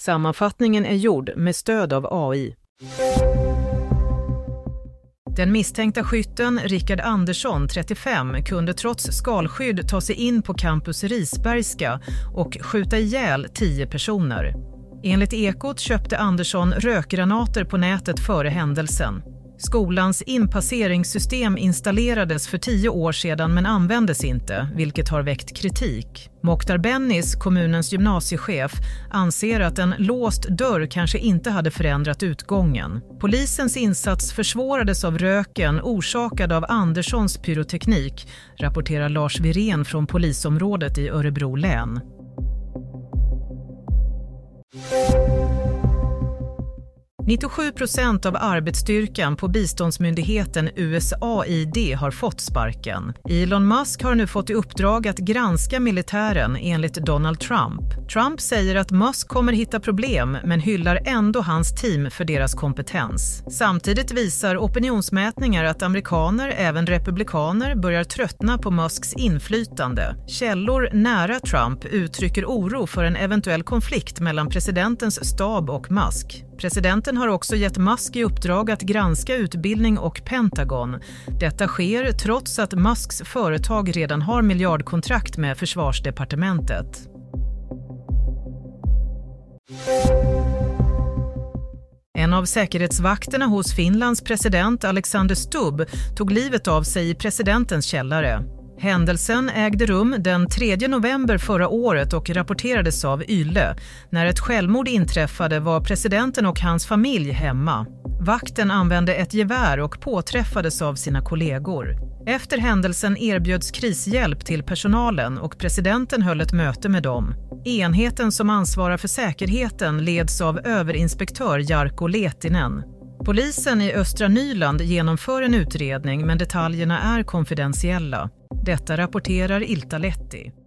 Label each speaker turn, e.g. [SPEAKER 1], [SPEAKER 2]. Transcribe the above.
[SPEAKER 1] Sammanfattningen är gjord med stöd av AI. Den misstänkta skytten, Rickard Andersson, 35, kunde trots skalskydd ta sig in på campus Risbergska och skjuta ihjäl 10 personer. Enligt Ekot köpte Andersson rökgranater på nätet före händelsen. Skolans inpasseringssystem installerades för 10 år sedan men användes inte, vilket har väckt kritik. Mokhtar Bennis, kommunens gymnasiechef, anser att en låst dörr kanske inte hade förändrat utgången. Polisens insats försvårades av röken orsakad av Anderssons pyroteknik, rapporterar Lars Virén från polisområdet i Örebro län. –97% av arbetsstyrkan på biståndsmyndigheten USAID har fått sparken. Elon Musk har nu fått i uppdrag att granska militären enligt Donald Trump. Trump säger att Musk kommer hitta problem men hyllar ändå hans team för deras kompetens. Samtidigt visar opinionsmätningar att amerikaner, även republikaner, börjar tröttna på Musks inflytande. Källor nära Trump uttrycker oro för en eventuell konflikt mellan presidentens stab och Musk. Presidenten har också gett Musk i uppdrag att granska utbildning och Pentagon. Detta sker trots att Musks företag redan har miljardkontrakt med försvarsdepartementet. En av säkerhetsvakterna hos Finlands president Alexander Stubb tog livet av sig i presidentens källare. Händelsen ägde rum den 3 november förra året och rapporterades av YLE. När ett självmord inträffade var presidenten och hans familj hemma. Vakten använde ett gevär och påträffades av sina kollegor. Efter händelsen erbjöds krishjälp till personalen och presidenten höll ett möte med dem. Enheten som ansvarar för säkerheten leds av överinspektör Jarkko Lehtinen. Polisen i Östra Nyland genomför en utredning men detaljerna är konfidentiella. Detta rapporterar Iltalehti.